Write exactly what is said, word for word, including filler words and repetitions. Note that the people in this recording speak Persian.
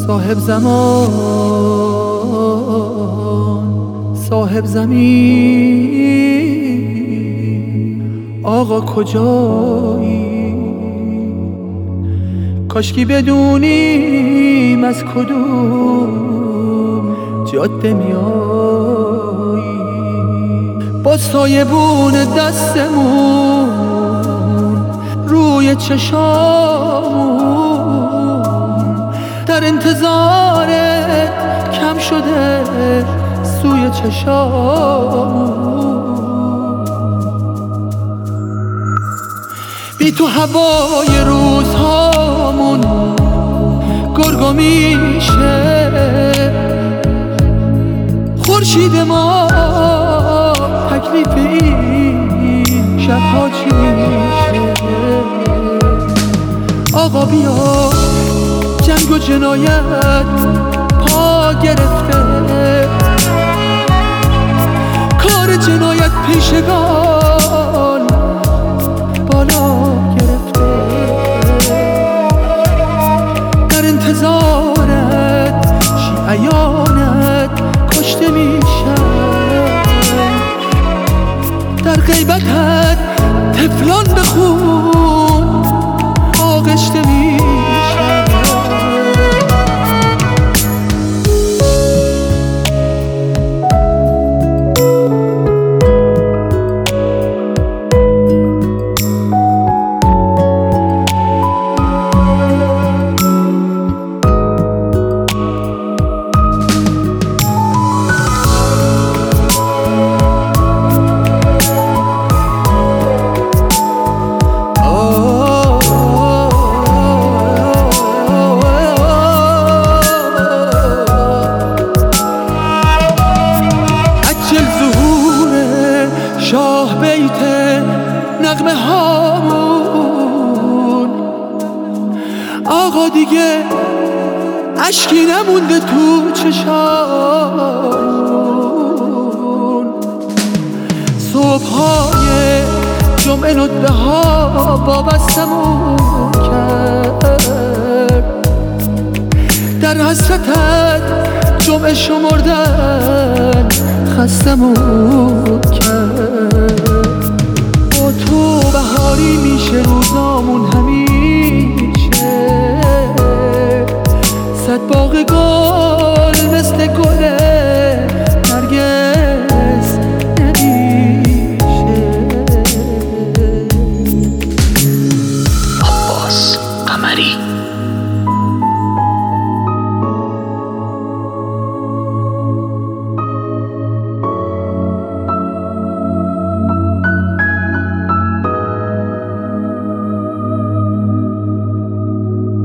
صاحب زمان، صاحب زمین، آقا کجایی؟ کاشکی بدونیم از کدوم جاده میایی. با سایبون دستمون روی چشامون، در انتظارت کم شده سوی چشامون. بی تو هوای روزهامون گرگو میشه، خورشید ما تکلیف این شبها چی میشه؟ آقا بیا جنگ و جنایت پا گرفته، کار جنایت پیشگان بالا گرفته. در انتظارت شیعیانت کشته میشن، در غیبتت تفلان به خون آغشته میشن. شاه بیت نغمه هامون، آقا دیگه اشکی نمونده تو چشامون. صبحای جمعه ندبه ها وابستمون کرد، در حسرتت جمعه شمردن خستمون کرد. با تو بهاری میشه رو